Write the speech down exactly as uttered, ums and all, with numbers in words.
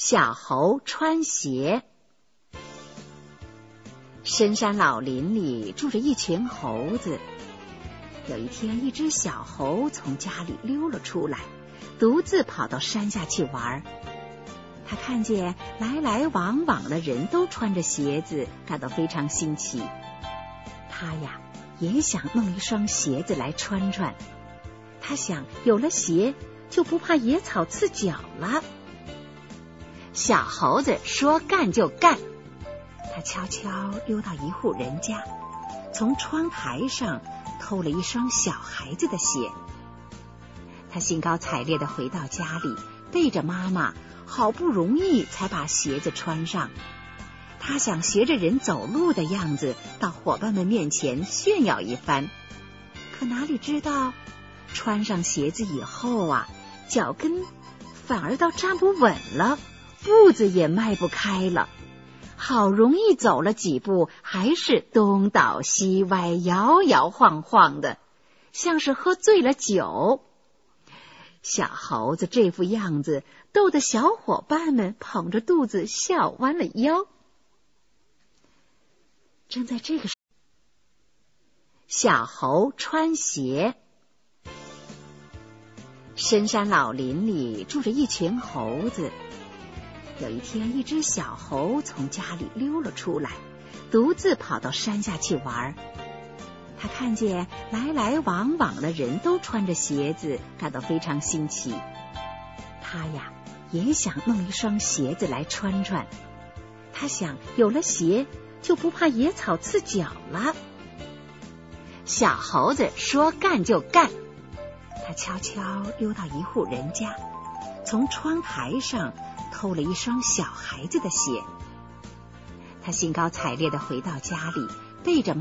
小猴穿鞋。深山老林里住着一群猴子。有一天，一只小猴从家里溜了出来，独自跑到山下去玩。他看见来来往往的人都穿着鞋子，感到非常新奇。他呀，也想弄一双鞋子来穿穿。他想，有了鞋，就不怕野草刺脚了。小猴子说干就干，他悄悄溜到一户人家，从窗台上偷了一双小孩子的鞋。他兴高采烈地回到家里，背着妈妈，好不容易才把鞋子穿上。他想学着人走路的样子，到伙伴们面前炫耀一番。可哪里知道，穿上鞋子以后啊，脚跟反而倒站不稳了，步子也迈不开了。好容易走了几步，还是东倒西歪，摇摇晃晃的，像是喝醉了酒。小猴子这副样子，逗得小伙伴们捧着肚子笑弯了腰。正在这个时候，小猴穿鞋。深山老林里住着一群猴子。有一天，一只小猴从家里溜了出来，独自跑到山下去玩。他看见来来往往的人都穿着鞋子，感到非常新奇。他呀，也想弄一双鞋子来穿穿。他想，有了鞋，就不怕野草刺脚了。小猴子说干就干，他悄悄溜到一户人家，从窗台上偷了一双小孩子的鞋。他兴高采烈地回到家里，背着